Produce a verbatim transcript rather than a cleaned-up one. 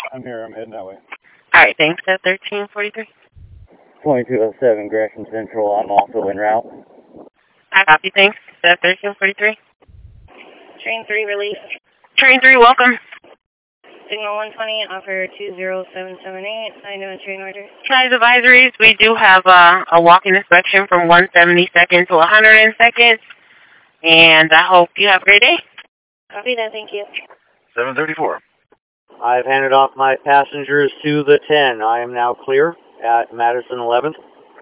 I'm here. I'm heading that way. All right, thanks. At thirteen forty-three. twenty-two oh seven Gresham Central. I'm also en route. I copy. Thanks. At thirteen forty-three. Train three release. Train three, welcome. Signal one twenty, offer two zero seven seven eight. I know train order. Size advisories, we do have uh, a walking inspection from one seventy-second to one hundred second. And I hope you have a great day. Copy that, thank you. seven thirty-four. I've handed off my passengers to the ten. I am now clear at Madison eleventh.